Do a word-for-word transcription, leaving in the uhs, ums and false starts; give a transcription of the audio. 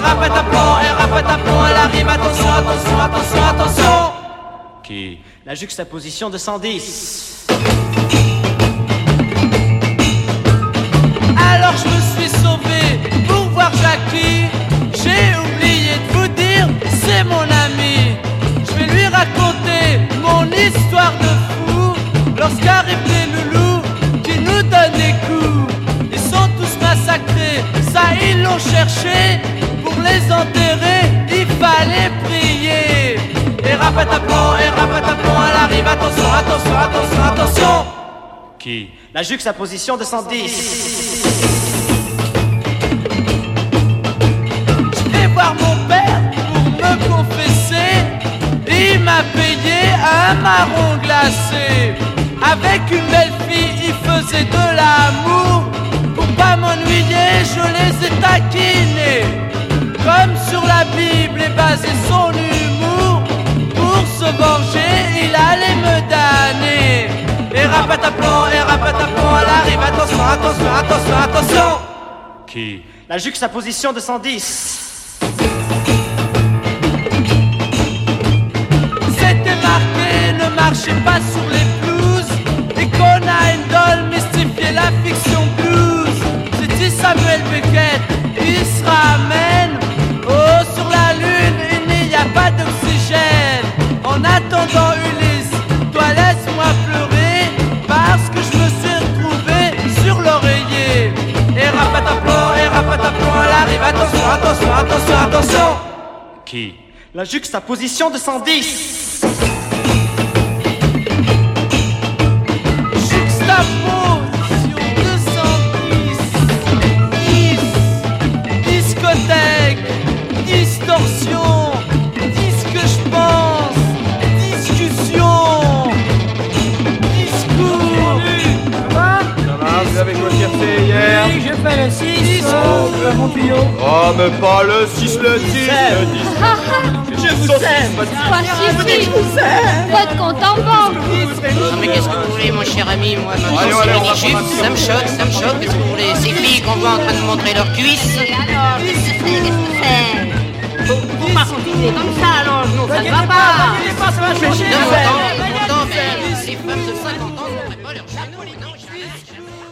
rapataplan, et rapataplan, elle arrive, attention, attention, attention, attention. Qui? La juxtaposition de cent dix. Alors je me suis sauvé pour voir Jackie. J'ai oublié de vous dire, c'est mon ami. Je vais lui raconter mon histoire de fou. Lorsqu'arrivent les loulous qui nous donnent des coups, ils sont tous massacrés, ça ils l'ont cherché. Pour les enterrer, il fallait prier. Et rapataplan, et rapataplan, elle arrive, attention, attention, attention, attention. Qui? La juxtaposition de cent dix. Je vais voir mon père pour me confesser. Il m'a payé un marron glacé. Avec une belle fille, il faisait de l'amour. Pour pas m'ennuyer, je les ai taquinés. Comme sur la Bible est basé son humour. Pour se venger, il allait me damner. Et rapataplan, et rapataplan, elle arrive, attention, attention, attention, attention. Qui? La juxtaposition de cent dix. C'était marqué, ne marchez pas sur les pelouses. Et qu'on a une doll mystifier la fiction blues. C'est dit Samuel Beckett, il se ramène. Oh, sur la lune, il n'y a pas d'oxygène. En attendant Ulysse, toi laisse-moi pleurer. Parce que je me suis retrouvé sur l'oreiller. Et rapataplan, et rapataplan, elle arrive, attention, attention, attention, attention. Qui? La juxtaposition de cent dix. Juxtaposition de cent dix. dix. Discothèque, distorsion. Dis ce que je pense. Discussion. Discours. Vous avez quoi cherché hier? Oui, j'ai fait le six, Oh, euh, mon tuyau. Oh, mais pas le six, le dix, le dix. Je vous aime. Pas suffit. Votre compte en banque. Non mais qu'est-ce que vous voulez mon cher ami, moi maintenant Allez, c'est allez, on va ridicule, prendre un ça me choque, ça me choque, qu'est-ce que vous voulez? Ces filles qu'on voit en train de montrer leurs cuisses. Et alors, qu'est-ce que c'est? Qu'est-ce que c'est? Faut, faut pas continuer comme ça, alors, non, ça ne va pas. N'inquiétez pas, ça va changer. Non, pourtant, pourtant, mais ces femmes de cinquante ans ne montraient pas leurs genoux, non, jamais.